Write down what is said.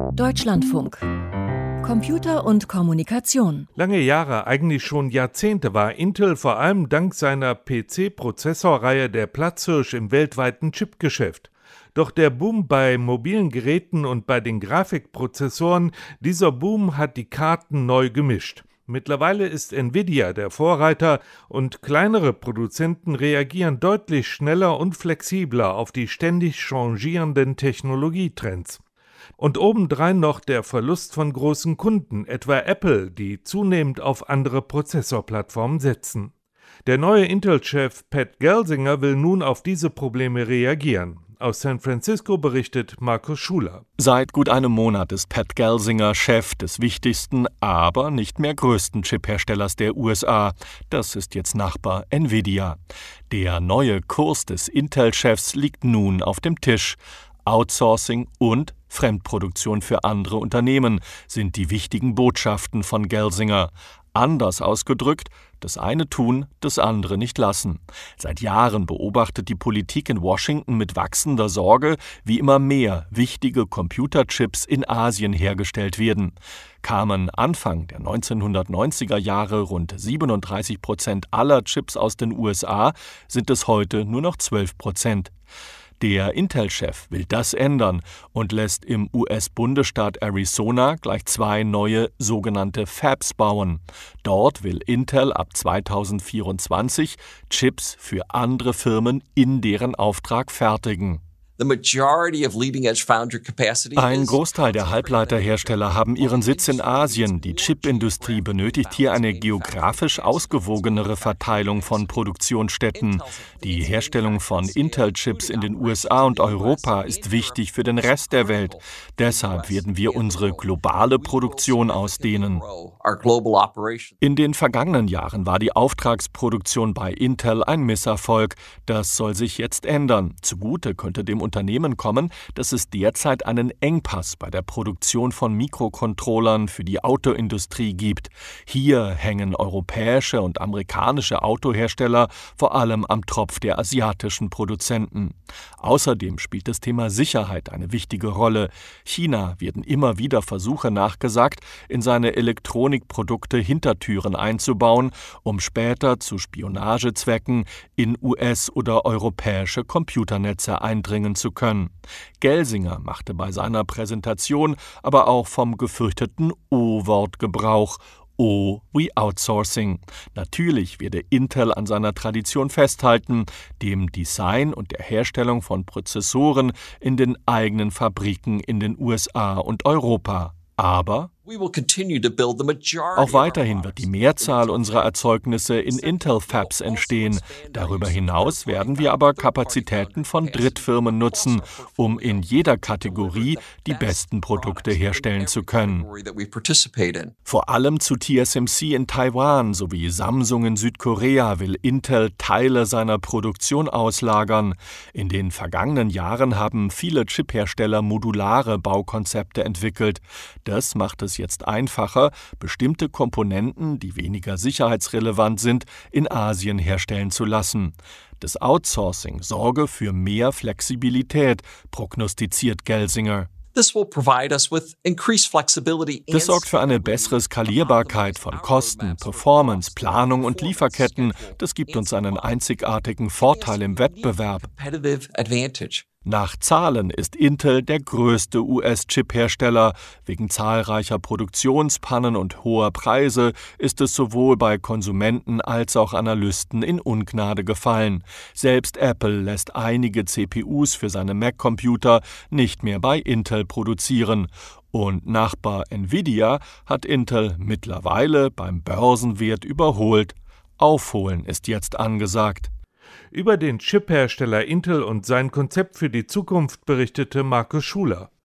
Deutschlandfunk. Computer und Kommunikation. Lange Jahre, eigentlich schon Jahrzehnte, war Intel vor allem dank seiner PC-Prozessorreihe der Platzhirsch im weltweiten Chipgeschäft. Doch der Boom bei mobilen Geräten und bei den Grafikprozessoren, dieser Boom hat die Karten neu gemischt. Mittlerweile ist Nvidia der Vorreiter und kleinere Produzenten reagieren deutlich schneller und flexibler auf die ständig changierenden Technologietrends. Und obendrein noch der Verlust von großen Kunden, etwa Apple, die zunehmend auf andere Prozessorplattformen setzen. Der neue Intel-Chef Pat Gelsinger will nun auf diese Probleme reagieren. Aus San Francisco berichtet Markus Schuler. Seit gut einem Monat ist Pat Gelsinger Chef des wichtigsten, aber nicht mehr größten Chipherstellers der USA. Das ist jetzt Nachbar Nvidia. Der neue Kurs des Intel-Chefs liegt nun auf dem Tisch. Outsourcing und Fremdproduktion für andere Unternehmen sind die wichtigen Botschaften von Gelsinger. Anders ausgedrückt, das eine tun, das andere nicht lassen. Seit Jahren beobachtet die Politik in Washington mit wachsender Sorge, wie immer mehr wichtige Computerchips in Asien hergestellt werden. Kamen Anfang der 1990er Jahre rund 37% aller Chips aus den USA, sind es heute nur noch 12%. Der Intel-Chef will das ändern und lässt im US-Bundesstaat Arizona gleich 2 neue sogenannte Fabs bauen. Dort will Intel ab 2024 Chips für andere Firmen in deren Auftrag fertigen. Ein Großteil der Halbleiterhersteller haben ihren Sitz in Asien. Die Chipindustrie benötigt hier eine geografisch ausgewogenere Verteilung von Produktionsstätten. Die Herstellung von Intel-Chips in den USA und Europa ist wichtig für den Rest der Welt. Deshalb werden wir unsere globale Produktion ausdehnen. In den vergangenen Jahren war die Auftragsproduktion bei Intel ein Misserfolg. Das soll sich jetzt ändern. Zugute könnte dem Unternehmen kommen, dass es derzeit einen Engpass bei der Produktion von Mikrocontrollern für die Autoindustrie gibt. Hier hängen europäische und amerikanische Autohersteller vor allem am Tropf der asiatischen Produzenten. Außerdem spielt das Thema Sicherheit eine wichtige Rolle. China werden immer wieder Versuche nachgesagt, in seine Elektronikprodukte Hintertüren einzubauen, um später zu Spionagezwecken in US- oder europäische Computernetze eindringen zu können. Gelsinger machte bei seiner Präsentation aber auch vom gefürchteten O-Wort Gebrauch. O wie Outsourcing. Natürlich werde Intel an seiner Tradition festhalten, dem Design und der Herstellung von Prozessoren in den eigenen Fabriken in den USA und Europa. Aber auch weiterhin wird die Mehrzahl unserer Erzeugnisse in Intel-Fabs entstehen. Darüber hinaus werden wir aber Kapazitäten von Drittfirmen nutzen, um in jeder Kategorie die besten Produkte herstellen zu können. Vor allem zu TSMC in Taiwan sowie Samsung in Südkorea will Intel Teile seiner Produktion auslagern. In den vergangenen Jahren haben viele Chiphersteller modulare Baukonzepte entwickelt. Das macht es jetzt einfacher, bestimmte Komponenten, die weniger sicherheitsrelevant sind, in Asien herstellen zu lassen. Das Outsourcing sorge für mehr Flexibilität, prognostiziert Gelsinger. Das sorgt für eine bessere Skalierbarkeit von Kosten, Performance, Planung und Lieferketten. Das gibt uns einen einzigartigen Vorteil im Wettbewerb. Nach Zahlen ist Intel der größte US-Chip-Hersteller. Wegen zahlreicher Produktionspannen und hoher Preise ist es sowohl bei Konsumenten als auch Analysten in Ungnade gefallen. Selbst Apple lässt einige CPUs für seine Mac-Computer nicht mehr bei Intel produzieren. Und Nachbar Nvidia hat Intel mittlerweile beim Börsenwert überholt. Aufholen ist jetzt angesagt. Über den Chiphersteller Intel und sein Konzept für die Zukunft berichtete Markus Schuler.